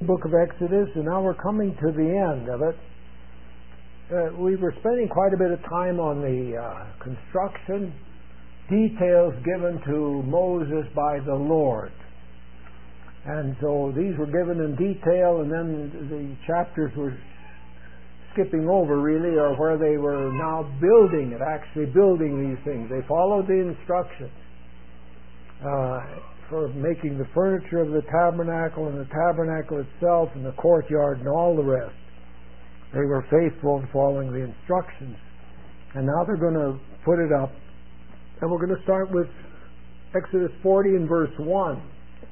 book of Exodus, and now we're coming to the end of it. We were spending quite a bit of time on the construction details given to Moses by the Lord. And so these were given in detail, and then the chapters were skipping over, really, or where they were now building it, actually building these things. They followed the instructions for making the furniture of the tabernacle and the tabernacle itself and the courtyard and all the rest. They were faithful in following the instructions. And now they're going to put it up. And we're going to start with Exodus 40 and verse 1.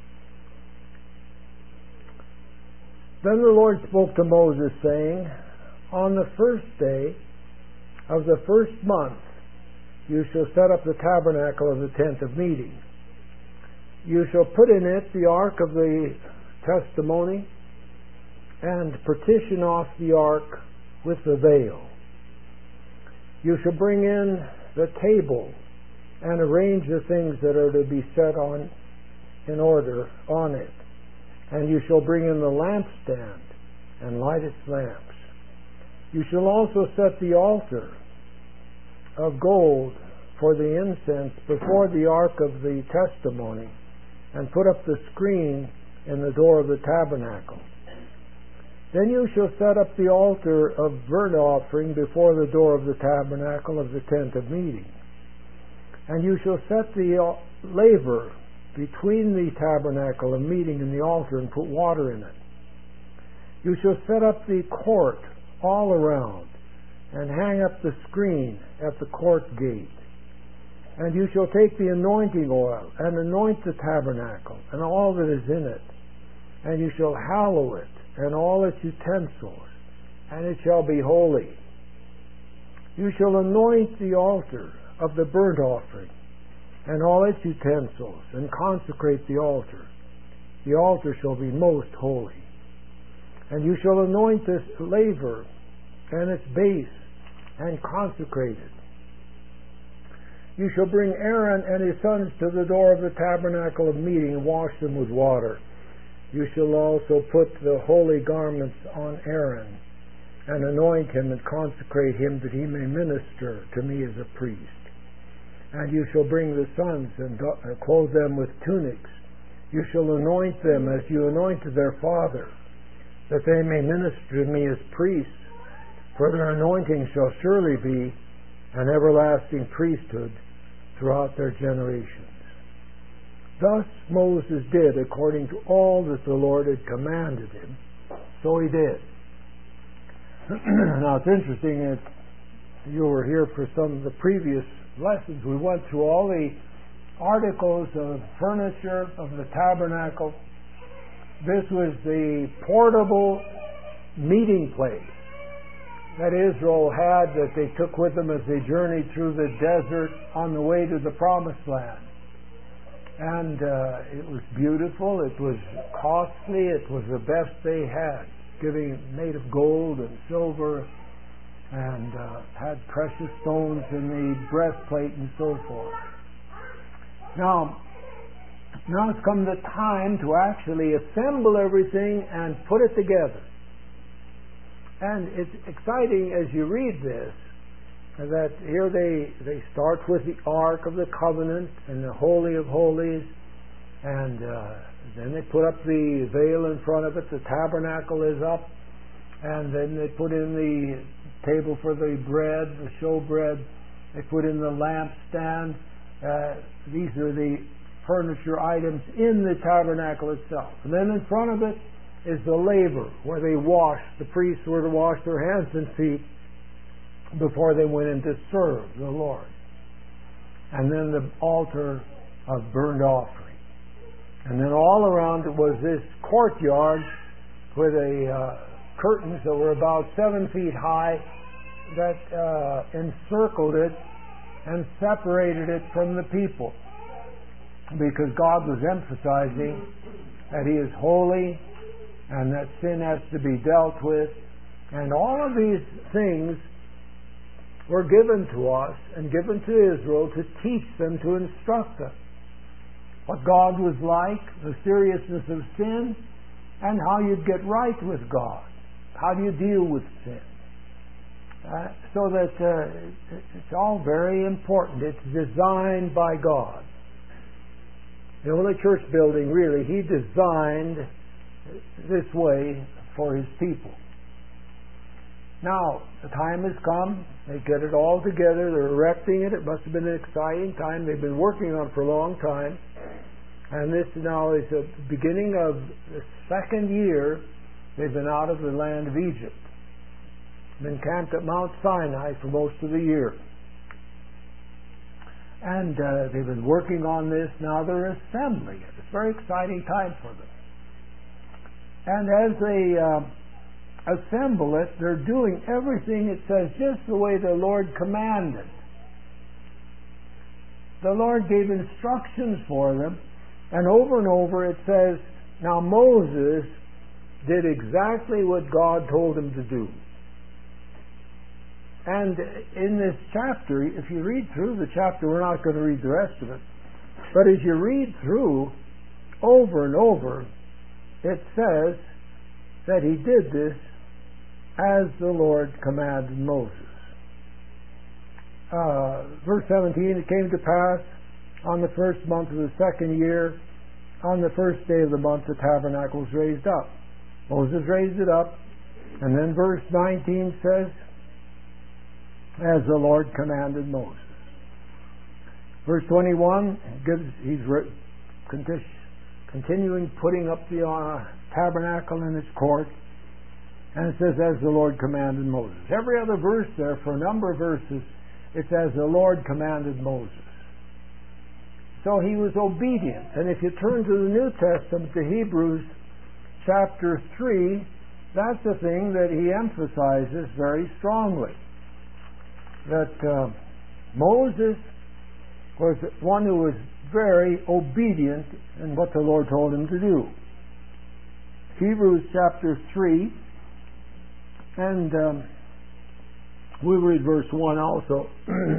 Then the Lord spoke to Moses, saying, On the first day of the first month you shall set up the tabernacle of the tent of meeting. You shall put in it the ark of the testimony, and partition off the ark with the veil. You shall bring in the table and arrange the things that are to be set on in order on it. And you shall bring in the lampstand and light its lamps. You shall also set the altar of gold for the incense before the ark of the testimony, and put up the screen in the door of the tabernacle. Then you shall set up the altar of burnt offering before the door of the tabernacle of the tent of meeting. And you shall set the laver between the tabernacle of meeting and the altar, and put water in it. You shall set up the court all around, and hang up the screen at the court gate. And you shall take the anointing oil, and anoint the tabernacle, and all that is in it. And you shall hallow it, and all its utensils, and it shall be holy. You shall anoint the altar of the burnt offering, and all its utensils, and consecrate the altar. The altar shall be most holy. And you shall anoint this laver and its base, and consecrate it. You shall bring Aaron and his sons to the door of the tabernacle of meeting, and wash them with water. You shall also put the holy garments on Aaron, and anoint him and consecrate him, that he may minister to me as a priest. And you shall bring the sons and clothe them with tunics. You shall anoint them as you anointed their father, that they may minister to me as priests. For their anointing shall surely be an everlasting priesthood throughout their generations. Thus Moses did according to all that the Lord had commanded him. So he did. Now it's interesting that you were here for some of the previous lessons. We went through all the articles of furniture of the tabernacle. This was the portable meeting place that Israel had, that they took with them as they journeyed through the desert on the way to the promised land. And it was beautiful, it was costly, it was the best they had, made of gold and silver, and had precious stones in the breastplate and so forth. Now it's come the time to actually assemble everything and put it together. And it's exciting as you read this, that here they start with the Ark of the Covenant and the Holy of Holies, and then they put up the veil in front of it, the tabernacle is up, and then they put in the table for the bread, the showbread, they put in the lampstand. These are the furniture items in the tabernacle itself. And then in front of it is the laver, where the priests were to wash their hands and feet before they went in to serve the Lord. And then the altar of burnt offering. And then all around it was this courtyard with curtains that were about 7 feet high that encircled it and separated it from the people, because God was emphasizing that He is holy and that sin has to be dealt with. And all of these things were given to us and given to Israel to teach them, to instruct them. What God was like, the seriousness of sin, and how you'd get right with God. How do you deal with sin? So that it's all very important. It's designed by God. The only church building, really, He designed this way for His people. Now, the time has come. They get it all together. They're erecting it. It must have been an exciting time. They've been working on it for a long time. And this now is the beginning of the second year they've been out of the land of Egypt. Been camped at Mount Sinai for most of the year. And they've been working on this. Now they're assembling it. It's a very exciting time for them. And as they assemble it, they're doing everything, it says, just the way the Lord commanded. The Lord gave instructions for them, and over it says, now Moses did exactly what God told him to do. And in this chapter, if you read through the chapter, we're not going to read the rest of it, but as you read through, over and over, it says that he did this as the Lord commanded Moses. Verse 17, it came to pass on the first month of the second year, on the first day of the month, the tabernacle was raised up. Moses raised it up, and then verse 19 says, as the Lord commanded Moses. Verse 21 he's continuing putting up the tabernacle in its court, and it says, as the Lord commanded Moses. Every other verse there, for a number of verses, it says, the Lord commanded Moses. So he was obedient. And if you turn to the New Testament, to Hebrews chapter 3, that's the thing that he emphasizes very strongly. That Moses was one who was very obedient in what the Lord told him to do. Hebrews chapter 3, and we'll read verse 1 also.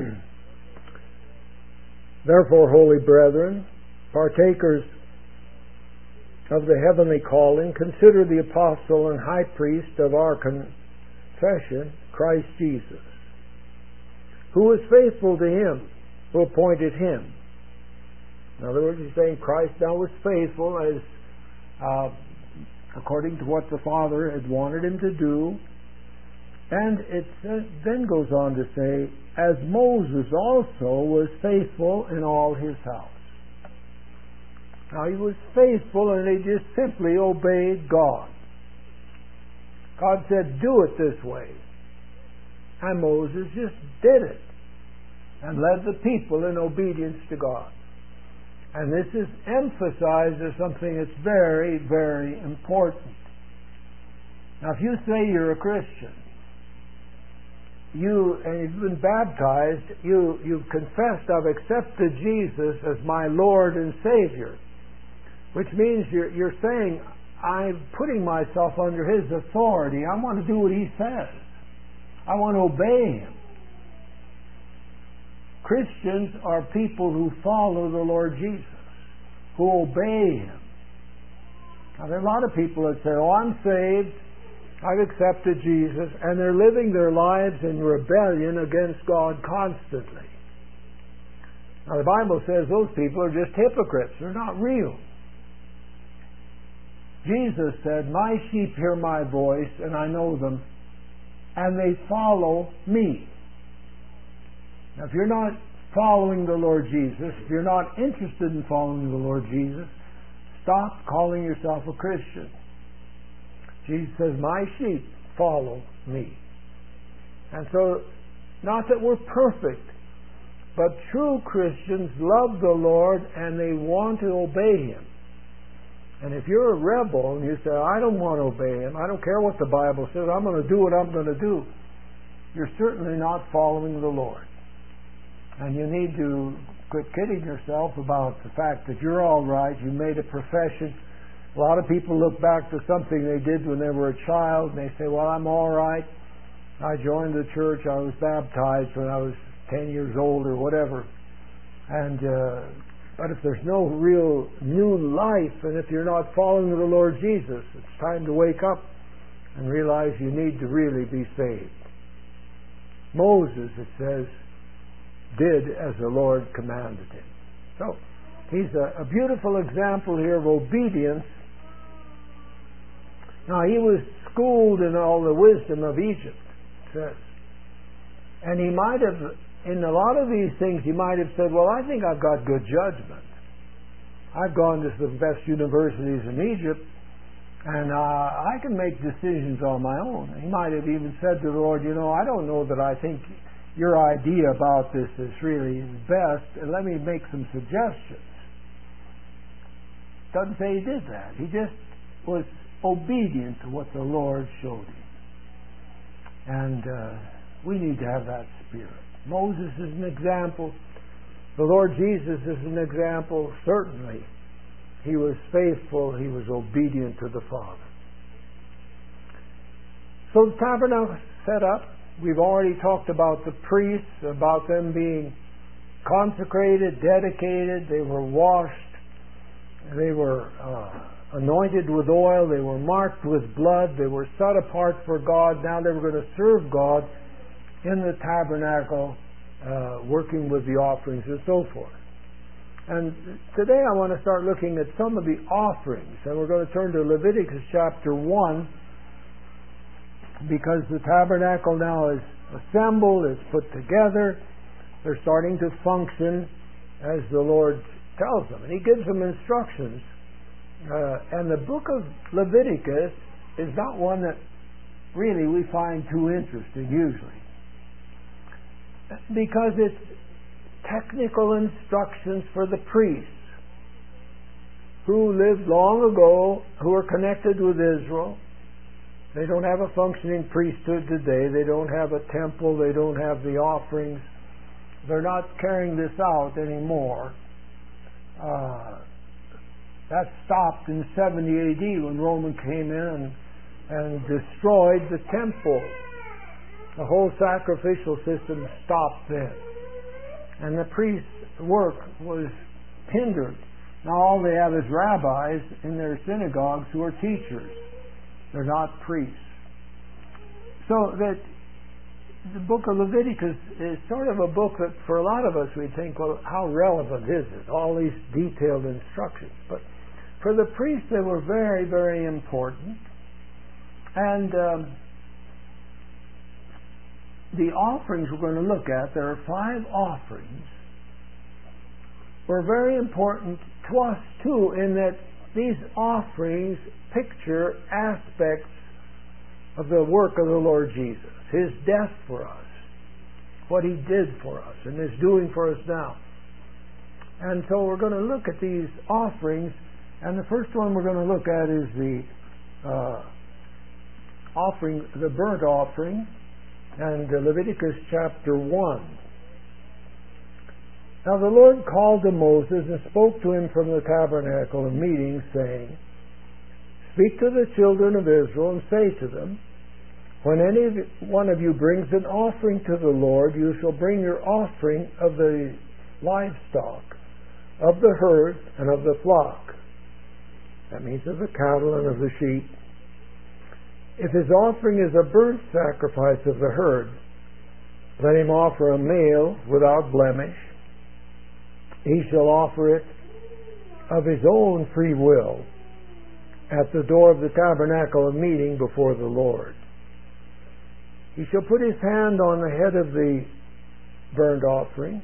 Therefore, holy brethren, partakers of the heavenly calling, consider the apostle and high priest of our confession, Christ Jesus, who was faithful to him who appointed him. In other words, he's saying Christ now was faithful as according to what the Father had wanted him to do. And it then goes on to say, as Moses also was faithful in all his house. Now he was faithful, and he just simply obeyed God. God said, do it this way. And Moses just did it and led the people in obedience to God. And this is emphasized as something that's very, very important. Now, if you say you're a Christian, and you've been baptized, you've confessed, I've accepted Jesus as my Lord and Savior, which means you're saying, I'm putting myself under His authority. I want to do what He says. I want to obey Him. Christians are people who follow the Lord Jesus, who obey Him. Now, there are a lot of people that say, oh, I'm saved, I've accepted Jesus, and they're living their lives in rebellion against God constantly. Now, the Bible says those people are just hypocrites. They're not real. Jesus said, my sheep hear my voice, and I know them, and they follow me. Now, if you're not following the Lord Jesus, if you're not interested in following the Lord Jesus, stop calling yourself a Christian. Jesus says, my sheep follow me. And so, not that we're perfect, but true Christians love the Lord and they want to obey Him. And if you're a rebel and you say, I don't want to obey Him, I don't care what the Bible says, I'm going to do what I'm going to do, you're certainly not following the Lord. And you need to quit kidding yourself about the fact that you're all right, you made a profession. A lot of people look back to something they did when they were a child and they say, well, I'm all right. I joined the church, I was baptized when I was 10 years old or whatever. And But if there's no real new life, and if you're not following the Lord Jesus, it's time to wake up and realize you need to really be saved. Moses, it says, did as the Lord commanded him. So, he's a beautiful example here of obedience. Now, he was schooled in all the wisdom of Egypt, it says. And he might have, in a lot of these things, he might have said, well, I think I've got good judgment. I've gone to the best universities in Egypt, and I can make decisions on my own. He might have even said to the Lord, I don't know that I think your idea about this is really best, and let me make some suggestions. Doesn't say he did that. He just was obedient to what the Lord showed him. And we need to have that spirit. Moses is an example. The Lord Jesus is an example. Certainly, he was faithful. He was obedient to the Father. So the tabernacle set up. We've already talked about the priests, about them being consecrated, dedicated. They were washed. They were anointed with oil. They were marked with blood. They were set apart for God. Now they were going to serve God in the tabernacle, working with the offerings and so forth. And today I want to start looking at some of the offerings. And we're going to turn to Leviticus chapter 1, because the tabernacle now is assembled, it's put together. They're starting to function as the Lord tells them. And he gives them instructions. And the book of Leviticus is not one that really we find too interesting usually, because it's technical instructions for the priests who lived long ago, who are connected with Israel. They don't have a functioning priesthood today. They don't have a temple. They don't have the offerings. They're not carrying this out anymore. That stopped in 70 AD when Rome came in and destroyed the temple. The whole sacrificial system stopped then. And the priest's work was hindered. Now all they have is rabbis in their synagogues who are teachers. They're not priests. So that the book of Leviticus is sort of a book that for a lot of us we think, well, how relevant is it? All these detailed instructions. But for the priests they were very, very important. And the offerings we're going to look at, there are 5 offerings, were very important to us too, in that these offerings picture aspects of the work of the Lord Jesus, His death for us, what He did for us and is doing for us now. And so we're going to look at these offerings, and the first one we're going to look at is the offering, the burnt offering, and Leviticus chapter 1. Now the Lord called to Moses and spoke to him from the tabernacle of meeting, saying, Speak to the children of Israel and say to them, When any one of you brings an offering to the Lord, you shall bring your offering of the livestock, of the herd, and of the flock. That means of the cattle and of the sheep. If his offering is a burnt sacrifice of the herd, let him offer a male without blemish. He shall offer it of his own free will at the door of the tabernacle of meeting before the Lord. He shall put his hand on the head of the burnt offering,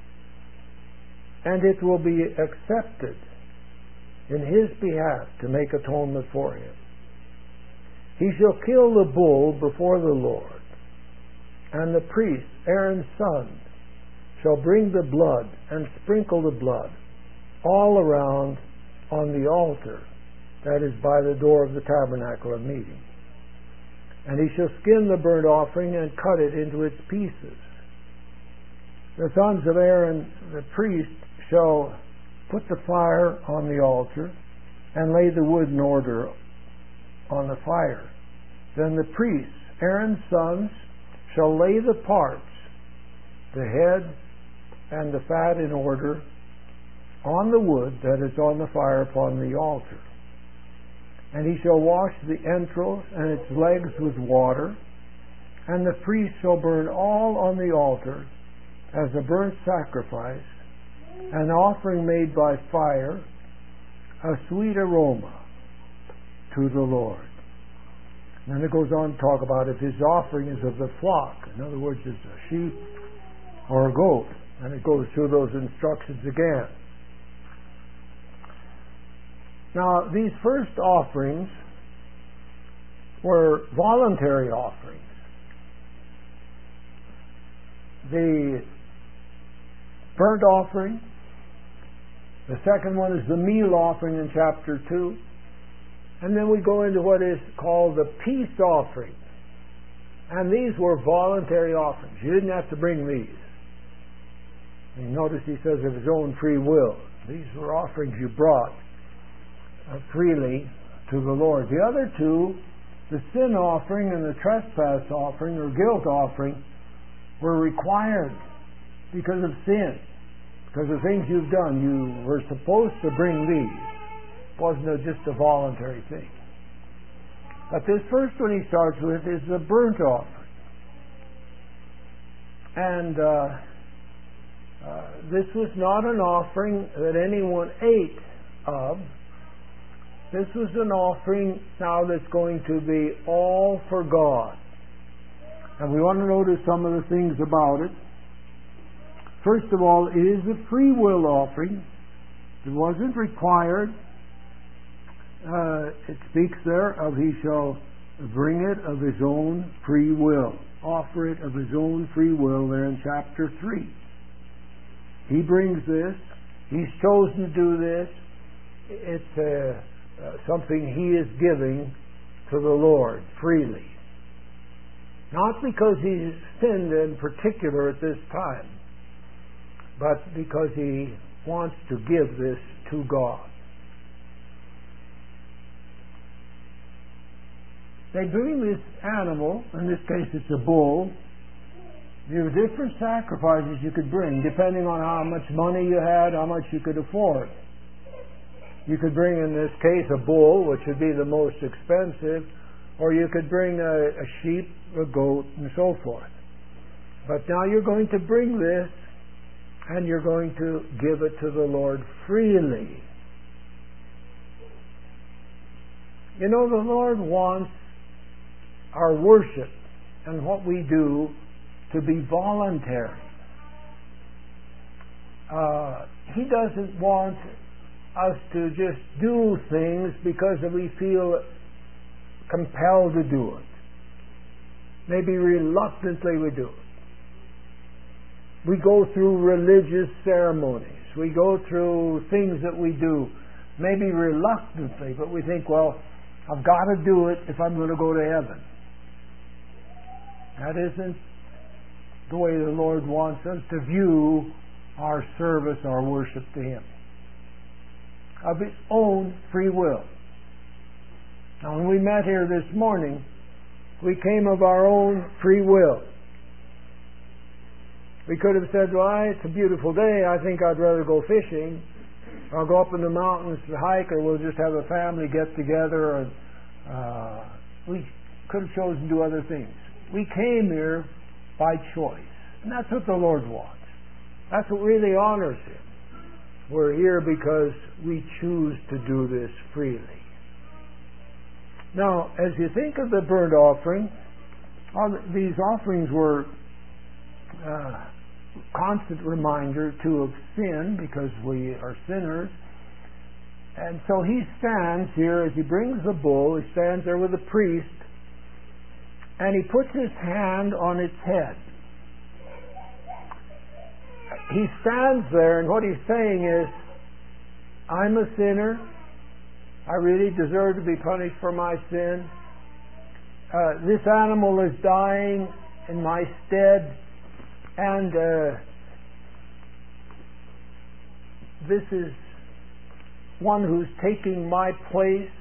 and it will be accepted in his behalf to make atonement for him. He shall kill the bull before the Lord, and the priest, Aaron's son, shall bring the blood and sprinkle the blood all around on the altar that is by the door of the tabernacle of meeting. And he shall skin the burnt offering and cut it into its pieces. The sons of Aaron, the priest, shall put the fire on the altar and lay the wood in order on the fire. Then the priests, Aaron's sons, shall lay the parts, the head and the fat in order, on the wood that is on the fire upon the altar. And he shall wash the entrails and its legs with water, and the priest shall burn all on the altar as a burnt sacrifice, an offering made by fire, a sweet aroma to the Lord. And then it goes on to talk about if his offering is of the flock, in other words, it's a sheep or a goat, and it goes through those instructions again. Now, these first offerings were voluntary offerings. The burnt offering, the second one is the meal offering in chapter 2, and then we go into what is called the peace offering. And these were voluntary offerings. You didn't have to bring these. And notice he says of his own free will. These were offerings you brought freely to the Lord. The other two, the sin offering and the trespass offering or guilt offering, were required because of sin, because of things you've done. You were supposed to bring these. It wasn't just a voluntary thing. But this first one he starts with is the burnt offering. And this was not an offering that anyone ate of. This was an offering now that's going to be all for God. And we want to notice some of the things about it. First of all, it is a free will offering. It wasn't required. It speaks there of he shall bring it of his own free will. Offer it of his own free will there in chapter 3. He brings this. He's chosen to do this. It's something he is giving to the Lord freely. Not because he's sinned in particular at this time, but because he wants to give this to God. They bring this animal, in this case it's a bull. There were different sacrifices you could bring depending on how much money you had, how much you could afford. You could bring, in this case, a bull, which would be the most expensive, or you could bring a sheep, a goat, and so forth. But now you're going to bring this, and you're going to give it to the Lord freely. You know, the Lord wants our worship and what we do to be voluntary. He doesn't want us to just do things because we feel compelled to do it. Maybe reluctantly we do it. We go through religious ceremonies. We go through things that we do, maybe reluctantly, but we think, well, I've got to do it if I'm going to go to heaven. That isn't the way the Lord wants us to view our service, our worship to Him. Of His own free will. Now, when we met here this morning, we came of our own free will. We could have said, well, it's a beautiful day, I think I'd rather go fishing. I'll go up in the mountains to hike, or we'll just have a family get together. And we could have chosen to do other things. We came here by choice. And that's what the Lord wants. That's what really honors Him. We're here because we choose to do this freely. Now, as you think of the burnt offering, these offerings were constant reminder too of sin, because we are sinners. And so he stands here as he brings the bull. He stands there with the priest, and he puts his hand on its head. He stands there, and what he's saying is, I'm a sinner. I really deserve to be punished for my sin. This animal is dying in my stead, and this is one who's taking my place.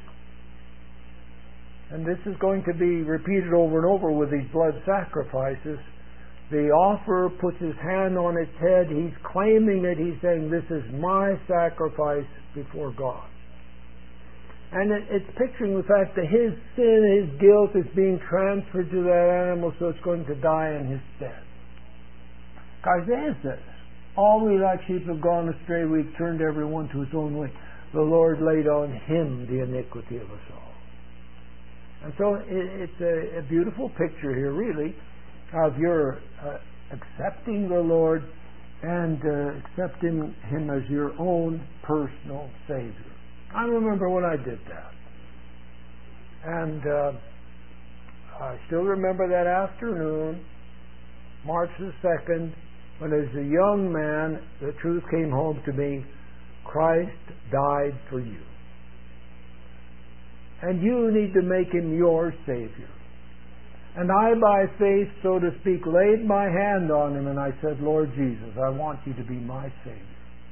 And this is going to be repeated over and over with these blood sacrifices. the offerer puts his hand on its head. He's claiming it. He's saying, this is my sacrifice before God. And it's picturing the fact that his sin, his guilt is being transferred to that animal, so it's going to die in his stead. Isaiah says, all we like sheep have gone astray, we've turned everyone to his own way. The Lord laid on him the iniquity of us all. And so it's a beautiful picture here, really, of your accepting the Lord and accepting him as your own personal Savior. I remember when I did that. And I still remember that afternoon, March the 2nd, when as a young man, the truth came home to me, Christ died for you. And you need to make him your Savior. And I, by faith, so to speak, laid my hand on him and I said, Lord Jesus, I want you to be my Savior.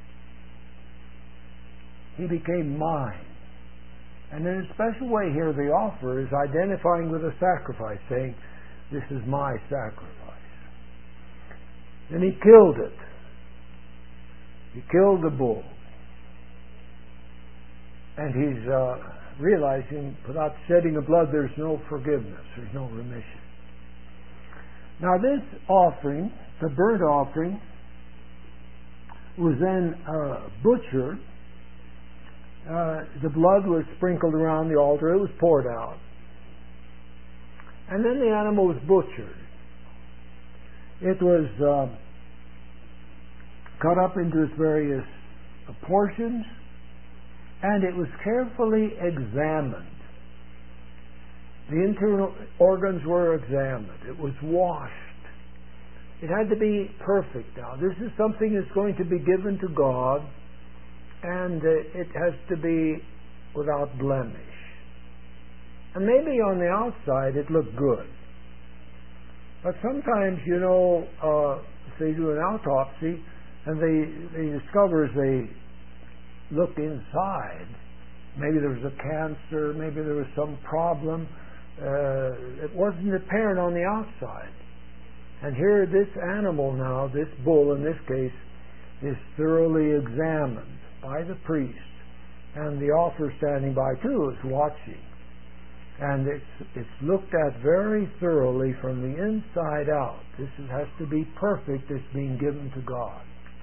He became mine. And in a special way here, the offerer is identifying with the sacrifice, saying, this is my sacrifice. Then he killed it. He killed the bull. And he's realizing, without shedding of blood, there's no forgiveness, there's no remission. Now this offering, the burnt offering, was then butchered. The blood was sprinkled around the altar. It was poured out. And then the animal was butchered. It was cut up into its various portions, and it was carefully examined. The internal organs were examined. It was washed. It had to be perfect now. This is something that's going to be given to God, and it has to be without blemish. And maybe on the outside it looked good. But sometimes, they do an autopsy and they discover as they look inside, maybe there was a cancer, maybe there was some problem. It wasn't apparent on the outside. And here this animal now, this bull in this case, is thoroughly examined by the priest, and the offerer standing by too is watching. And it's looked at very thoroughly from the inside out. This has to be perfect. It's being given to God.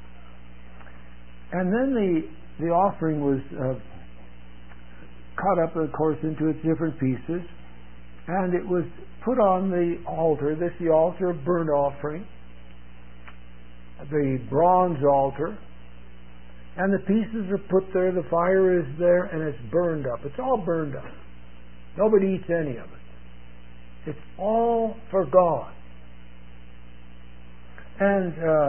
And then the offering was cut up, of course, into its different pieces, and it was put on the altar. This is the altar of burnt offering, the bronze altar, and the pieces are put there. The fire is there, and it's burned up. It's all burned up. Nobody eats any of it. It's all for God. And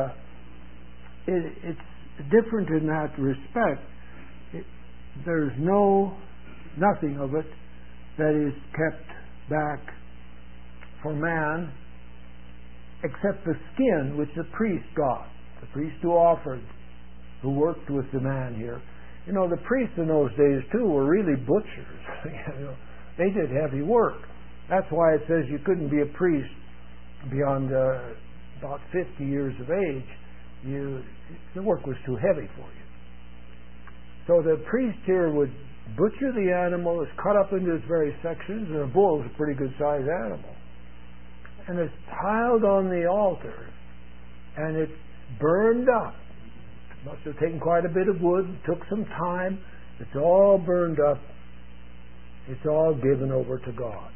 it's different in that respect. There's nothing of it that is kept back for man except the skin which the priest got. The priest who worked with the man here. The priests in those days too were really butchers. They did heavy work. That's why it says you couldn't be a priest beyond about 50 years of age. The work was too heavy for you. So the priest here would butcher the animal. It's cut up into its various sections, and a bull is a pretty good sized animal. And it's piled on the altar, and it's burned up. It must have taken quite a bit of wood, took some time. It's all burned up. It's all given over to God.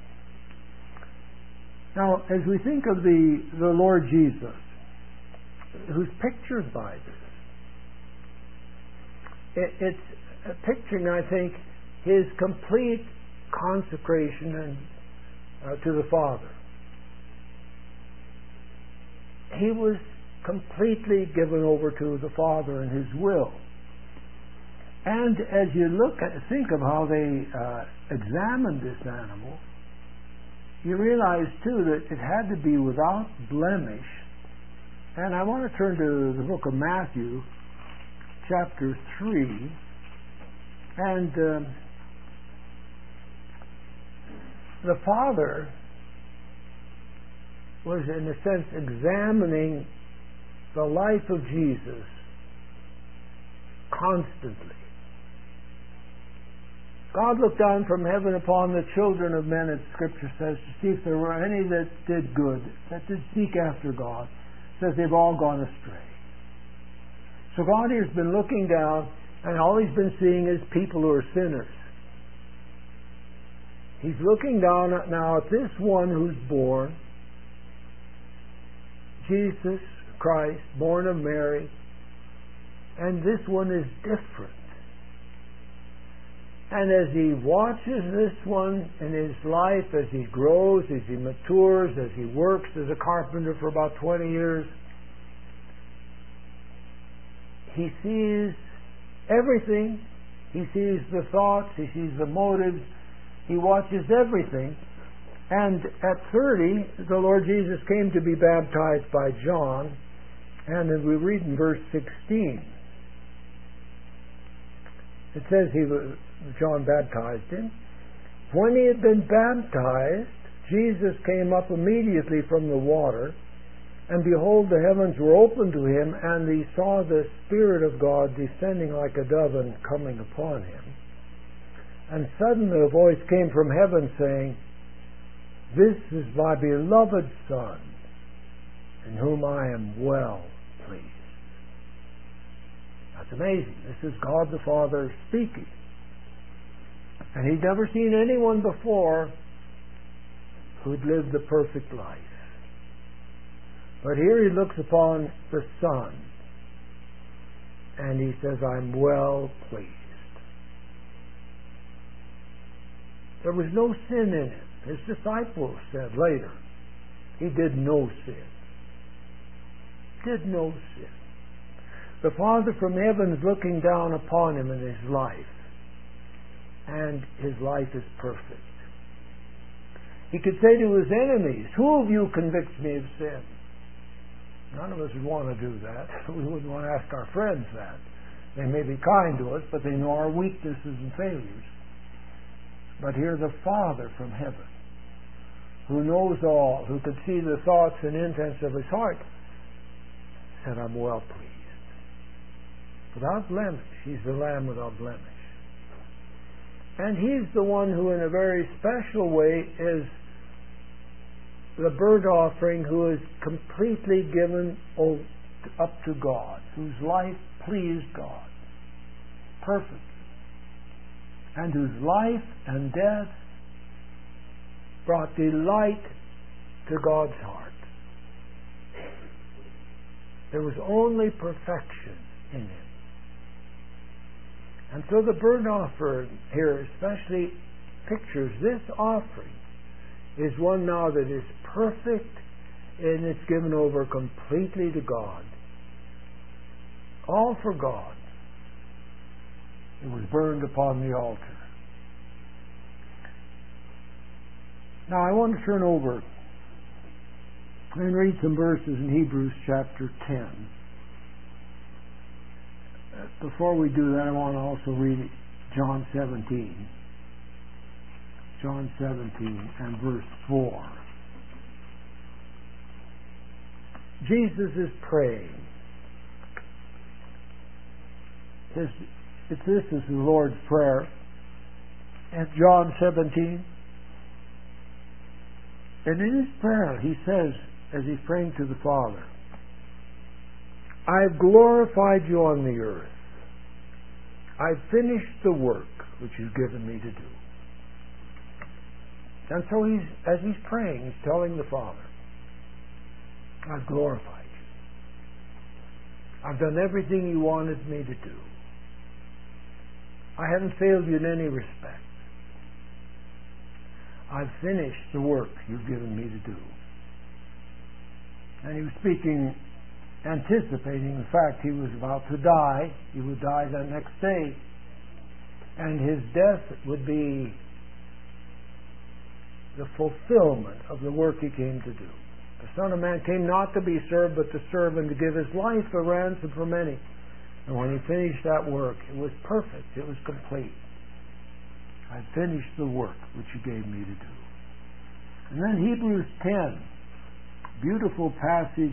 Now, as we think of the Lord Jesus, who's pictured by this, it's picturing, I think, his complete consecration to the Father. He was completely given over to the Father and His will. And as you think of how they examined this animal, you realize too that it had to be without blemish. And I want to turn to the book of Matthew, chapter 3, and the Father was, in a sense, examining the life of Jesus constantly. God looked down from heaven upon the children of men, as Scripture says, to see if there were any that did good, that did seek after God. It says they've all gone astray. So God has been looking down, and all He's been seeing is people who are sinners. He's looking down now at this one who's born, Jesus Christ, born of Mary, and this one is different. And as He watches this one in his life, as he grows, as he matures, as he works as a carpenter for about 20 years, He sees everything. He sees the thoughts, He sees the motives, He watches everything. And at 30, the Lord Jesus came to be baptized by John. And as we read in verse 16, it says John baptized him. When he had been baptized, Jesus came up immediately from the water, and behold, the heavens were opened to him, and he saw the Spirit of God descending like a dove and coming upon him. And suddenly a voice came from heaven saying, "This is my beloved Son, in whom I am well pleased." That's amazing. This is God the Father speaking. And He'd never seen anyone before who'd lived the perfect life. But here He looks upon the Son, and He says, "I'm well pleased." There was no sin in Him. His disciples said later, He did no sin. Did no sin. The Father from heaven is looking down upon Him in His life, and His life is perfect. He could say to His enemies, "Who of you convicts me of sin?" None of us would want to do that. We wouldn't want to ask our friends that. They may be kind to us, but they know our weaknesses and failures. But here the Father from heaven, who knows all, who could see the thoughts and intents of His heart, said, "I'm well pleased." Without blemish. He's the Lamb without blemish. And He's the one who, in a very special way, is the burnt offering, who is completely given up to God, whose life pleased God perfectly, and whose life and death brought delight to God's heart. There was only perfection in Him. And so the burnt offering here especially pictures this offering is one now that is perfect, and it's given over completely to God. All for God. It was burned upon the altar. Now I want to turn over and read some verses in Hebrews chapter 10. Before we do that, I want to also read John 17. John 17 and verse 4. Jesus is praying. This is the Lord's Prayer. And John 17. And in His prayer, He says, as He's praying to the Father, "I've glorified You on the earth. I've finished the work which You've given Me to do." And so as he's praying, he's telling the Father, "I've glorified You. I've done everything You wanted Me to do. I haven't failed You in any respect. I've finished the work You've given Me to do." And he was speaking, anticipating the fact he was about to die. He would die the next day. And his death would be the fulfillment of the work He came to do. The Son of Man came not to be served, but to serve, and to give His life a ransom for many. And when He finished that work, it was perfect. It was complete. "I finished the work which You gave Me to do." And then Hebrews 10, beautiful passage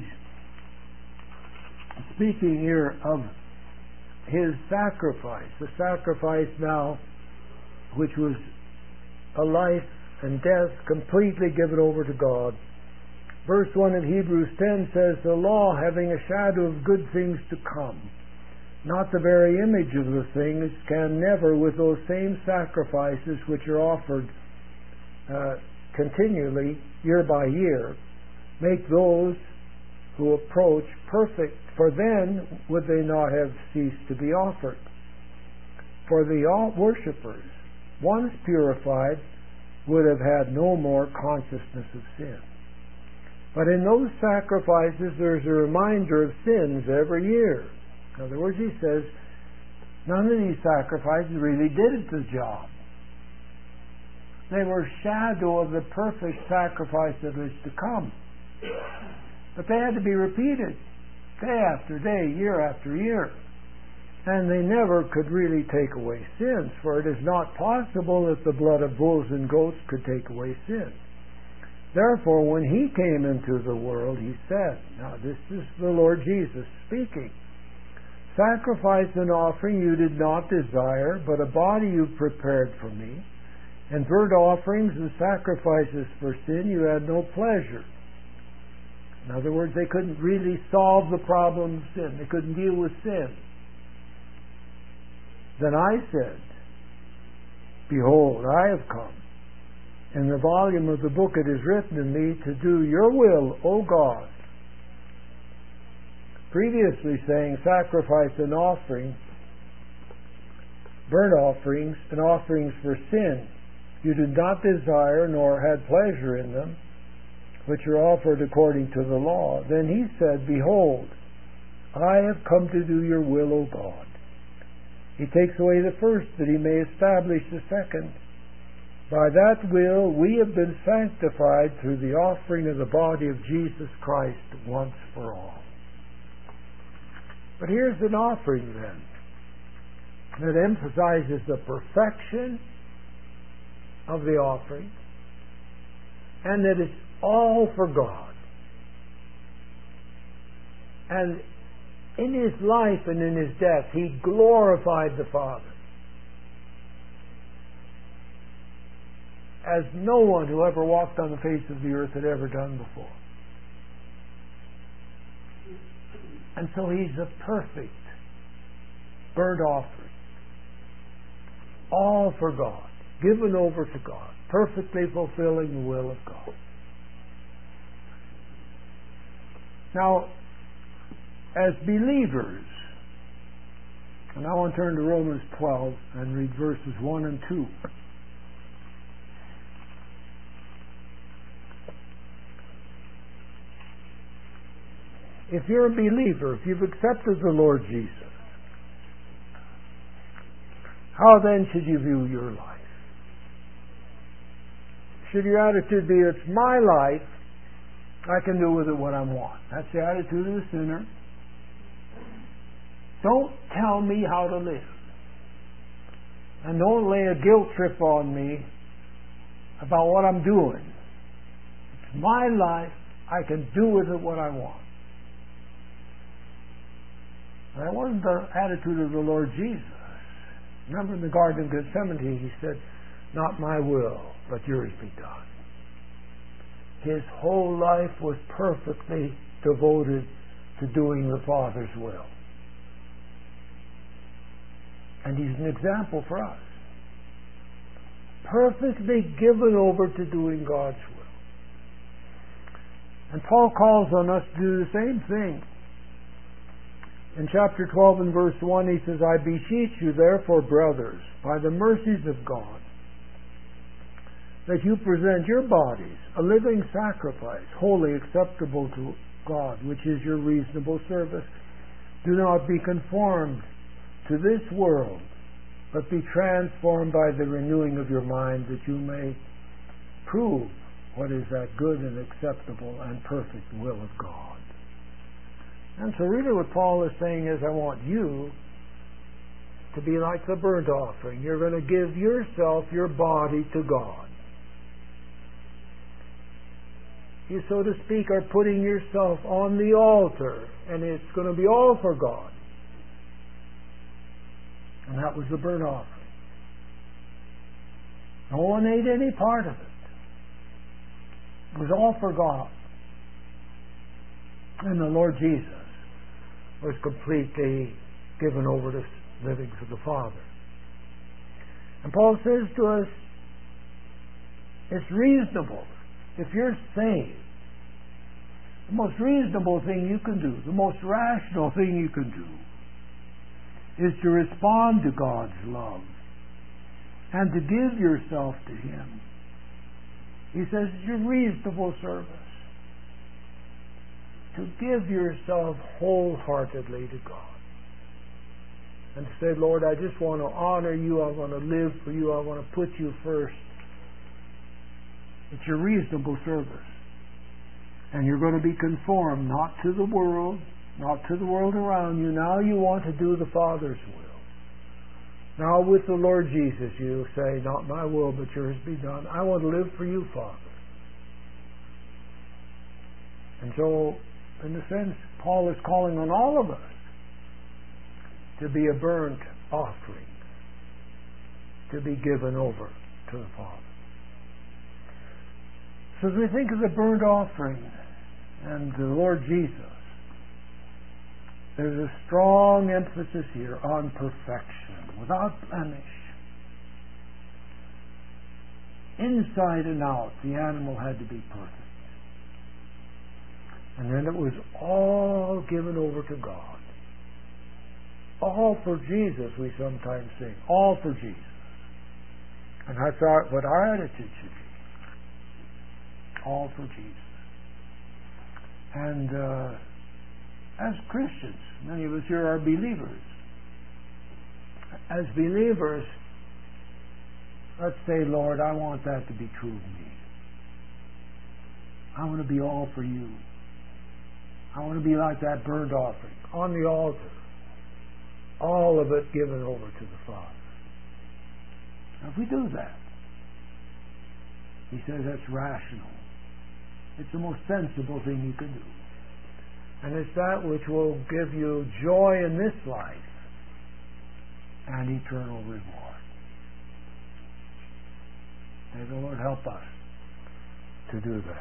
speaking here of His sacrifice, the sacrifice now which was a life and death completely given over to God. Verse 1 of Hebrews 10 says, the law having a shadow of good things to come, not the very image of the things, can never, with those same sacrifices which are offered continually, year by year, make those who approach perfect, for then would they not have ceased to be offered. For the worshippers, once purified, would have had no more consciousness of sin. But in those sacrifices there's a reminder of sins every year. In other words, he says, none of these sacrifices really did the job. They were a shadow of the perfect sacrifice that was to come. But they had to be repeated day after day, year after year. And they never could really take away sins, for it is not possible that the blood of bulls and goats could take away sin. Therefore, when He came into the world, He said, now this is the Lord Jesus speaking, sacrifice and offering you did not desire, but a body you prepared for me, and burnt offerings and sacrifices for sin you had no pleasure. In other words, they couldn't really solve the problem of sin. They couldn't deal with sin. Then I said, behold, I have come. In the volume of the book it is written in me to do your will, O God. Previously saying sacrifice and offering, burnt offerings and offerings for sin, you did not desire nor had pleasure in them, which are offered according to the law. Then he said, behold, I have come to do your will, O God. He takes away the first, that He may establish the second. By that will we have been sanctified through the offering of the body of Jesus Christ once for all. But here's an offering then that emphasizes the perfection of the offering, and that it's all for God. And in His life and in His death, He glorified the Father as no one who ever walked on the face of the earth had ever done before. And so He's a perfect burnt offering, all for God, given over to God, perfectly fulfilling the will of God. Now, as believers, and I want to turn to Romans 12 and read verses 1 and 2. If you're a believer, if you've accepted the Lord Jesus, how then should you view your life? Should your attitude be, it's my life, I can do with it what I want? That's the attitude of the sinner. Don't tell me how to live. And don't lay a guilt trip on me about what I'm doing. It's my life, I can do with it what I want. That wasn't the attitude of the Lord Jesus. Remember in the Garden of Gethsemane, He said, not my will, but yours be done. His whole life was perfectly devoted to doing the Father's will. And He's an example for us. Perfectly given over to doing God's will. And Paul calls on us to do the same thing. In chapter 12 and verse 1 he says, I beseech you therefore, brothers, by the mercies of God, that you present your bodies a living sacrifice, wholly acceptable to God, which is your reasonable service. Do not be conformed to this world, but be transformed by the renewing of your mind, that you may prove what is that good and acceptable and perfect will of God. And so really what Paul is saying is, I want you to be like the burnt offering. You're going to give yourself, your body, to God. You, so to speak, are putting yourself on the altar, and it's going to be all for God. And that was the burnt offering. No one ate any part of it. It was all for God. And the Lord Jesus was completely given over to living for the Father. And Paul says to us, it's reasonable. If you're saved, the most reasonable thing you can do, the most rational thing you can do, is to respond to God's love and to give yourself to Him. He says it's your reasonable service to give yourself wholeheartedly to God. And to say, Lord, I just want to honor you, I want to live for you, I want to put you first. It's your reasonable service. And you're going to be conformed not to the world, not to the world around you. Now you want to do the Father's will. Now with the Lord Jesus you say, not my will but yours be done. I want to live for you, Father. And so, in a sense, Paul is calling on all of us to be a burnt offering, to be given over to the Father. So as we think of the burnt offering and the Lord Jesus, there's a strong emphasis here on perfection, without blemish. Inside and out, the animal had to be perfect. And then it was all given over to God. All for Jesus, we sometimes sing. All for Jesus. And that's what our attitude should be. All for Jesus. And as Christians, many of us here are believers. As believers, let's say, Lord, I want that to be true of me. I want to be all for you. I want to be like that burnt offering on the altar. All of it given over to the Father. Now, if we do that, He says that's rational. It's the most sensible thing you can do. And it's that which will give you joy in this life and eternal reward. May the Lord help us to do that.